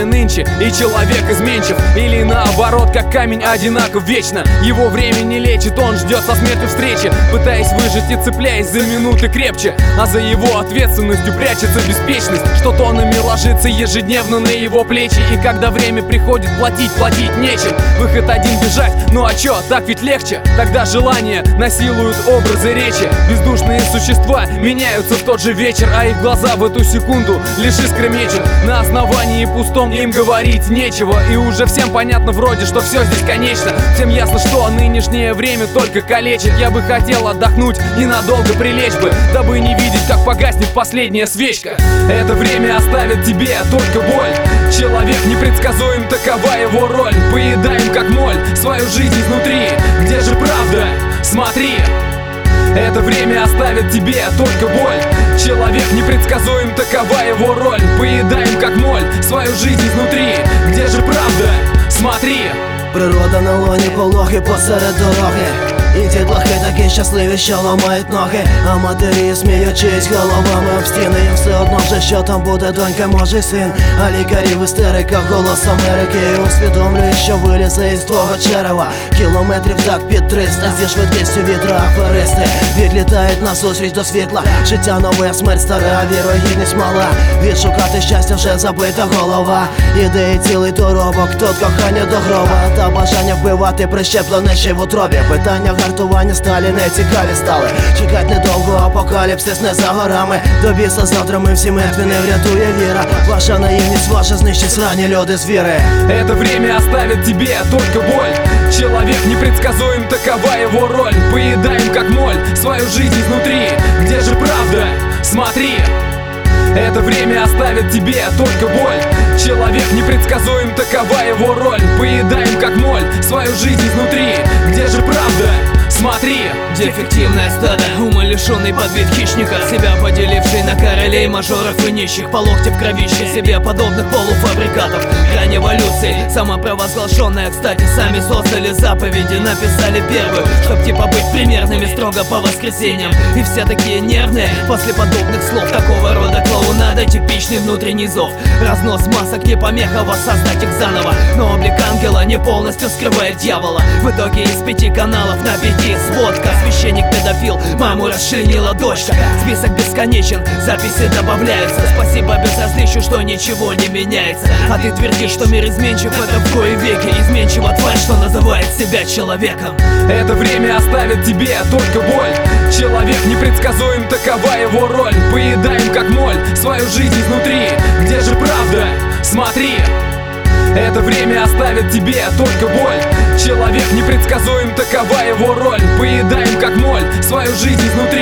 время нынче, и человек изменчив. Или наоборот, как камень одинаков вечно. Его время не лечит, он ждет со смертью встречи, пытаясь выжить и цепляясь за минуты крепче. А за его ответственностью прячется беспечность, что тоннами ложится ежедневно на его плечи. И когда время приходит, платить нечем. Выход один — бежать, ну а чё, так ведь легче. Тогда желания насилуют образы речи. Бездушные существа меняются в тот же вечер, а их глаза в эту секунду лишь искры мечут. На основании пустом им говорить нечего, и уже всем понятно вроде, что все здесь конечно. Всем ясно, что нынешнее время только калечит. Я бы хотел отдохнуть и надолго прилечь бы, дабы не видеть, как погаснет последняя свечка. Это время оставит тебе только боль. Человек непредсказуем, такова его роль. Поедаем как моль свою жизнь изнутри. Где же правда? Смотри. Это время оставит тебе только боль. Человек непредсказуем, такова его роль. Поедаем как моль свою жизнь изнутри. Где же правда? Смотри. Природа на лоні пологи посеред дороги. І дітлахи такі щасливі, що ламають ноги. А матері сміючись головами об стіни. Їм все одно вже, що там буде донька, може й син. А лікарі в істериках, голос Америки. І усвідомлює, що вилізе із твого черева. Кілометрів так під 300. Зі швидкістю вітра аферисти відлітають назустріч до світла. Життя нове, смерть стара, вірогідність мала. Відшукати щастя вже забита голова. Ідеї цілий доробок, тут кохання до гроба. Та бажання вбивати прищеплене ще в утробі. Питання гартування сталі не цікаві стали. Чекать недовго, апокаліпсис не за горами. До біса завтра ми всі мертві, не врятує віра. Ваша наивность ваша знищить срані люди звіри. Это время оставит тебе только боль. Человек непредсказуем, такова его роль. Поедаем как моль свою жизнь изнутри. Где же правда? Смотри. Это время оставит тебе только боль. Человек непредсказуем, такова его роль. Поедаем как моль свою жизнь изнутри. Где же правда? Смотри. Дефективное стадо, ума лишенный подвид хищника, себя поделивший на королей, мажоров и нищих. По локти в кровище себе подобных полуфабрикатов. Грань эволюции, самопровозглашенная, кстати, сами создали заповеди. Написали первую, чтоб типа быть примерными строго по воскресеньям. И все такие нервные после подобных слов. Такого рода клоунада, типичный внутренний зов. Разнос масок не помеха, воссоздать их заново. Но облик ангела не полностью скрывает дьявола. В итоге из 5 каналов на 5 сводка. Священник-педофил, маму расчленила дочка. Список бесконечен, записи добавляются. Спасибо безразличию, что ничего не меняется. А ты твердишь, что мир изменчив, это в кои веки. Изменчива тварь, что называет себя человеком. Это время оставит тебе только боль. Человек непредсказуем, такова его роль. Поедаем как моль свою жизнь изнутри. Где же правда? Смотри. Это время оставит тебе только боль. Человек непредсказуем, такова его роль. Поедаем как моль свою жизнь изнутри.